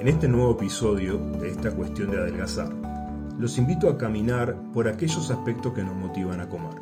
En este nuevo episodio de esta cuestión de adelgazar, los invito a caminar por aquellos aspectos que nos motivan a comer.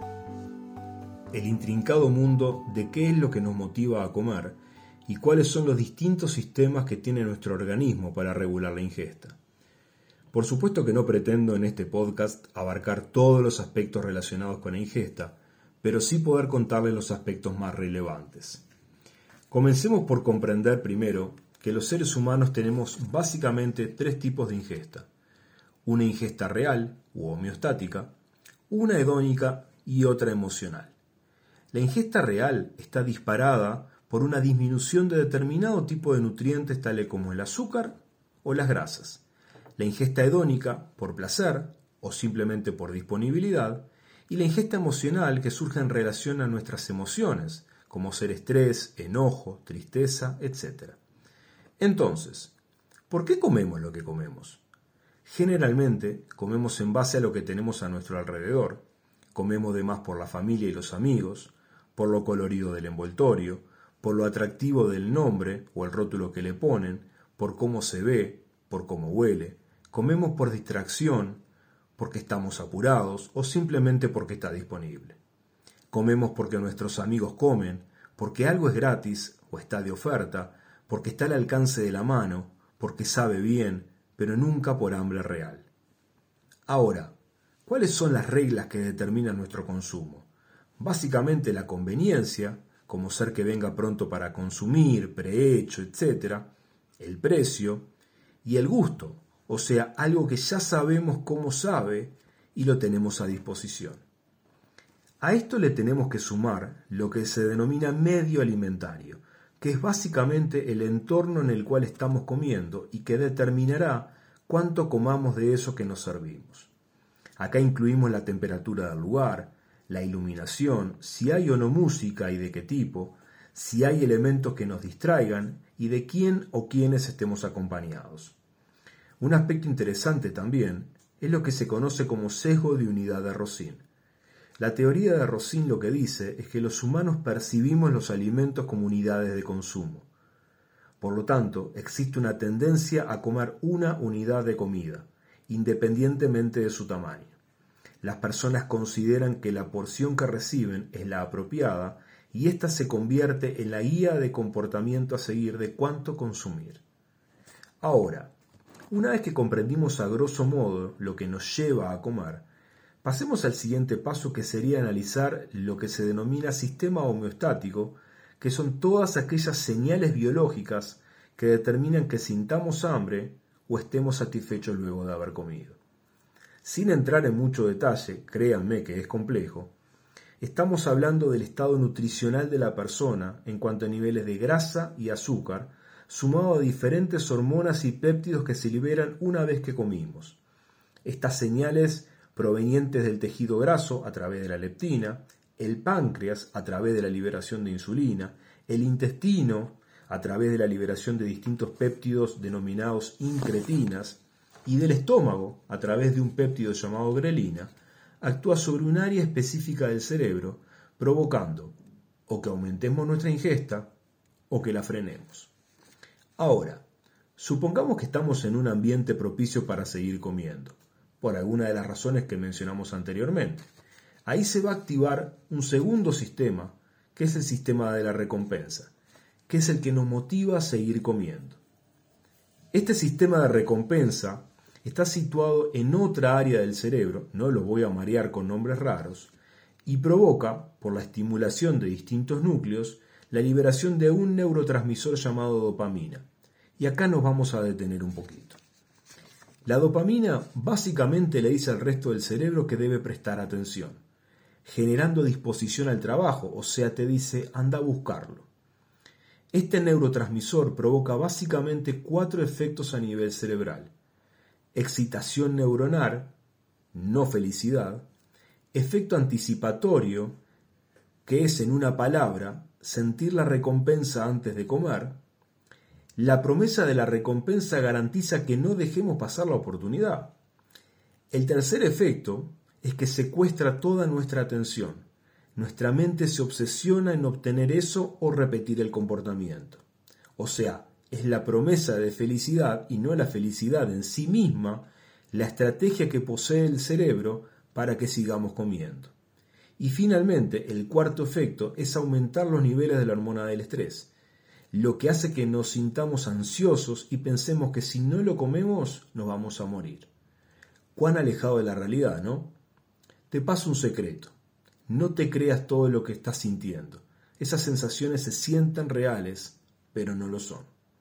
El intrincado mundo de qué es lo que nos motiva a comer y cuáles son los distintos sistemas que tiene nuestro organismo para regular la ingesta. Por supuesto que no pretendo en este podcast abarcar todos los aspectos relacionados con la ingesta, pero sí poder contarles los aspectos más relevantes. Comencemos por comprender primero que los seres humanos tenemos básicamente tres tipos de ingesta. Una ingesta real u homeostática, una hedónica y otra emocional. La ingesta real está disparada por una disminución de determinado tipo de nutrientes tales como el azúcar o las grasas. La ingesta hedónica por placer o simplemente por disponibilidad, y la ingesta emocional que surge en relación a nuestras emociones, como ser estrés, enojo, tristeza, etc. Entonces, ¿por qué comemos lo que comemos? Generalmente comemos en base a lo que tenemos a nuestro alrededor. Comemos de más por la familia y los amigos, por lo colorido del envoltorio, por lo atractivo del nombre o el rótulo que le ponen, por cómo se ve, por cómo huele. Comemos por distracción, porque estamos apurados o simplemente porque está disponible. Comemos porque nuestros amigos comen, porque algo es gratis o está de oferta, porque está al alcance de la mano, porque sabe bien, pero nunca por hambre real. Ahora, ¿cuáles son las reglas que determinan nuestro consumo? Básicamente la conveniencia, como ser que venga pronto para consumir, prehecho, etc., el precio y el gusto, o sea, algo que ya sabemos cómo sabe y lo tenemos a disposición. A esto le tenemos que sumar lo que se denomina medio alimentario, que es básicamente el entorno en el cual estamos comiendo y que determinará cuánto comamos de eso que nos servimos. Acá incluimos la temperatura del lugar, la iluminación, si hay o no música y de qué tipo, si hay elementos que nos distraigan y de quién o quiénes estemos acompañados. Un aspecto interesante también es lo que se conoce como sesgo de unidad de Rosin. La teoría de Rosin lo que dice es que los humanos percibimos los alimentos como unidades de consumo. Por lo tanto, existe una tendencia a comer una unidad de comida, independientemente de su tamaño. Las personas consideran que la porción que reciben es la apropiada y ésta se convierte en la guía de comportamiento a seguir de cuánto consumir. Ahora, una vez que comprendimos a grosso modo lo que nos lleva a comer, pasemos al siguiente paso, que sería analizar lo que se denomina sistema homeostático, que son todas aquellas señales biológicas que determinan que sintamos hambre o estemos satisfechos luego de haber comido. Sin entrar en mucho detalle, créanme que es complejo, estamos hablando del estado nutricional de la persona en cuanto a niveles de grasa y azúcar, sumado a diferentes hormonas y péptidos que se liberan una vez que comimos. Estas señales provenientes del tejido graso a través de la leptina, el páncreas a través de la liberación de insulina, el intestino a través de la liberación de distintos péptidos denominados incretinas y del estómago a través de un péptido llamado grelina, actúa sobre un área específica del cerebro, provocando o que aumentemos nuestra ingesta o que la frenemos. Ahora, supongamos que estamos en un ambiente propicio para seguir comiendo, por alguna de las razones que mencionamos anteriormente. Ahí se va a activar un segundo sistema, que es el sistema de la recompensa, que es el que nos motiva a seguir comiendo. Este sistema de recompensa está situado en otra área del cerebro, no lo voy a marear con nombres raros, y provoca, por la estimulación de distintos núcleos, la liberación de un neurotransmisor llamado dopamina. Y acá nos vamos a detener un poquito. La dopamina básicamente le dice al resto del cerebro que debe prestar atención, generando disposición al trabajo, o sea, te dice, anda a buscarlo. Este neurotransmisor provoca básicamente 4 efectos a nivel cerebral: excitación neuronal, no felicidad; efecto anticipatorio, que es, en una palabra, sentir la recompensa antes de comer. La promesa de la recompensa garantiza que no dejemos pasar la oportunidad. El tercer efecto es que secuestra toda nuestra atención. Nuestra mente se obsesiona en obtener eso o repetir el comportamiento. O sea, Es la promesa de felicidad y no la felicidad en sí misma la estrategia que posee el cerebro para que sigamos comiendo. Y finalmente, el cuarto efecto es aumentar los niveles de la hormona del estrés, lo que hace que nos sintamos ansiosos y pensemos que si no lo comemos nos vamos a morir. Cuán alejado de la realidad, ¿no? Te paso un secreto. No te creas todo lo que estás sintiendo. Esas sensaciones se sienten reales, pero no lo son.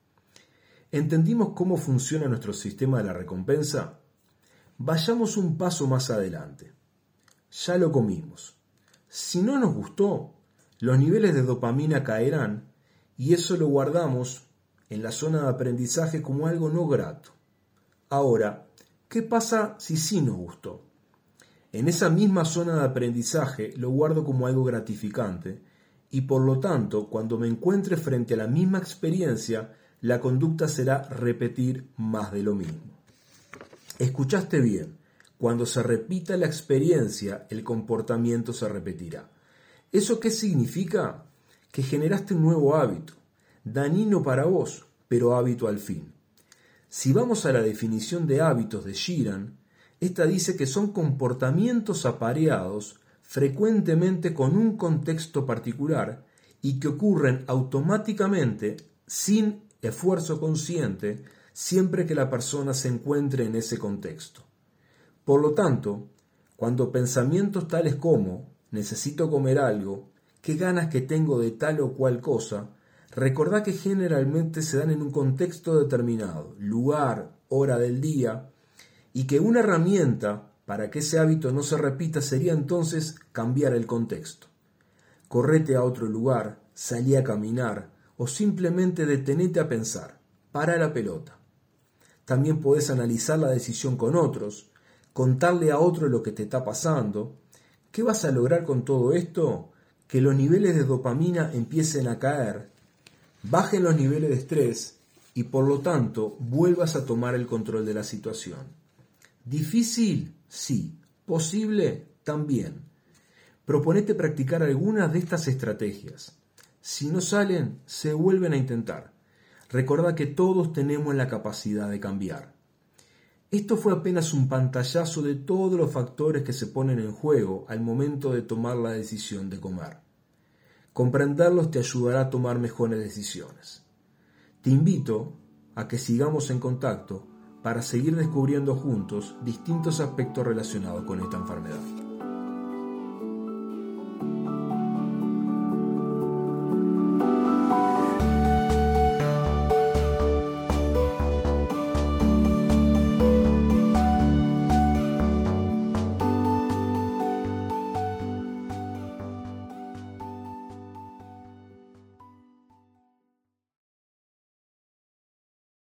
¿Entendimos cómo funciona nuestro sistema de la recompensa? Vayamos un paso más adelante. Ya lo comimos. Si no nos gustó, los niveles de dopamina caerán y eso lo guardamos en la zona de aprendizaje como algo no grato. Ahora, ¿qué pasa si sí nos gustó? En esa misma zona de aprendizaje lo guardo como algo gratificante y por lo tanto, cuando me encuentre frente a la misma experiencia, la conducta será repetir más de lo mismo. Escuchaste bien, cuando se repita la experiencia, el comportamiento se repetirá. ¿Eso qué significa? Que generaste un nuevo hábito, dañino para vos, pero hábito al fin. Si vamos a la definición de hábitos de Sheeran, esta dice que son comportamientos apareados frecuentemente con un contexto particular y que ocurren automáticamente, sin esfuerzo consciente, siempre que la persona se encuentre en ese contexto. Por lo tanto, cuando pensamientos tales como necesito comer algo, qué ganas que tengo de tal o cual cosa, recordá que generalmente se dan en un contexto determinado, lugar, hora del día, y que una herramienta para que ese hábito no se repita sería entonces cambiar el contexto. Correte a otro lugar, salí a caminar o simplemente detenete a pensar, para la pelota. También podés analizar la decisión con otros, contarle a otro lo que te está pasando. ¿Qué vas a lograr con todo esto? Que los niveles de dopamina empiecen a caer, bajen los niveles de estrés y por lo tanto vuelvas a tomar el control de la situación. ¿Difícil? Sí. ¿Posible? También. Proponete practicar algunas de estas estrategias. Si no salen, se vuelven a intentar. Recordá que todos tenemos la capacidad de cambiar. Esto fue apenas un pantallazo de todos los factores que se ponen en juego al momento de tomar la decisión de comer. Comprenderlos te ayudará a tomar mejores decisiones. Te invito a que sigamos en contacto para seguir descubriendo juntos distintos aspectos relacionados con esta enfermedad.